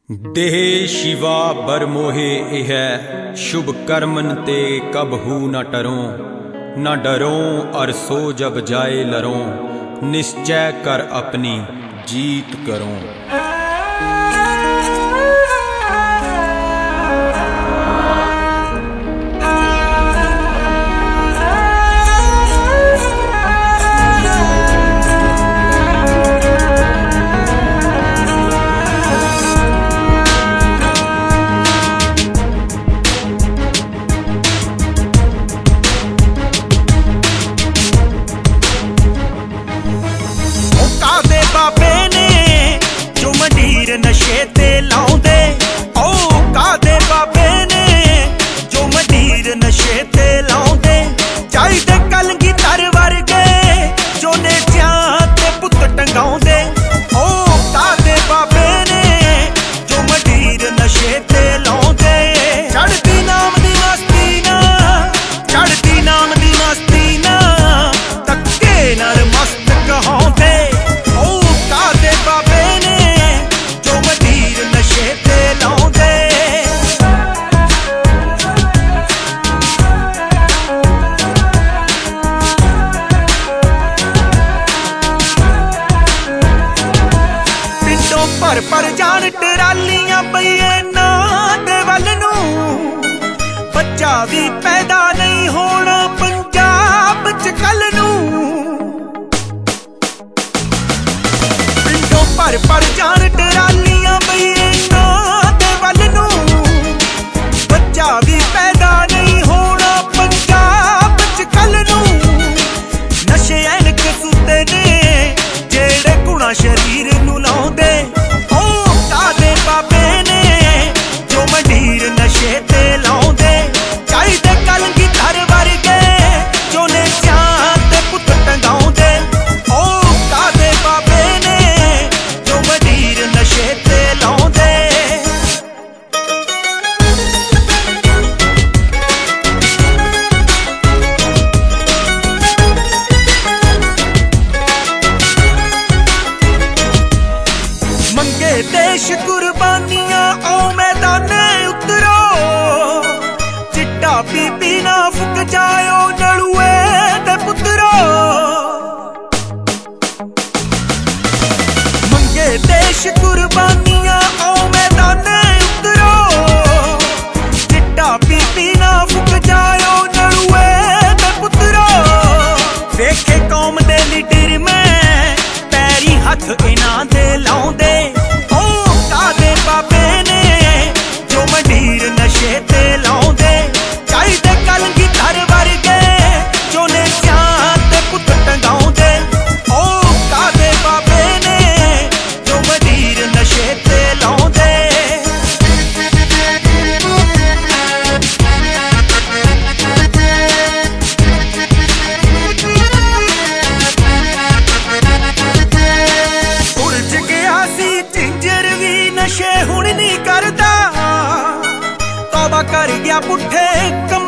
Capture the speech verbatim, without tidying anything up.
देह शिवा बर मोहे इह शुभ कर्मन ते कबहू न टरों न डरों और सो जब जाए लरों निश्चय कर अपनी जीत करों। नशे ते लाउंदे ओ कादे बाबे ने जो मंडीर नशे ते लाउंदे चाहिदे कलगी तर वर्गे जो ने ते पुत टंगाउंदे ओ कादे बाबे ने जो मंडीर नशे ते लाउंदे चढ़दी नाम दी मस्ती ना चढ़दी नाम दी मस्ती ना तक्के नर मस्त कहाउंदे ओ कादे बाबे ने नशे ते लाउंदे। पिंडों भर भर जान टरालियां पईए ना दे वल नूं बच्चा भी पैदा नहीं होना पंजाब च कल नूं पिंडों भर भर जान टरालियां पईए भी पैदा नहीं होना पंजाब च कल नूं नशे ऐनक सुते ने जेड़े गुणा शरीर नूं लाउंदे ओ कादे बाबे ने जो मंडीर नशे ते लाउंदे चाहिदे कलगी धर वर्गे जो ने ते पुत टंगाउंदे ओ कादे बाबे ने जो मंडीर नशे ते लाउंदे। देश कुर्बानियां ओ मैदाने उतरो चिट्टा पीपी ना फुक जायो नलुए ते पुत्रो मंगे देश कुर्बानियां ओ मैदाने उतरो चिट्टा पीपी ना फुक जायो नलुए ते पुत्रो देखे कौम दे लीडर में पैरी हथ इना दे लाउंदे बाबे ने जो मंडीर नशे ते लाउंदे चाहिदे कलगी धर वर्गे जो ने ते पुत टंगाउंदे ओ कादे बाबे ने जो मंडीर नशे ते लाउंदे। उलझ गया सी जिंजर भी नशे हुण नहीं करदा तौबा कर गया पुठे कम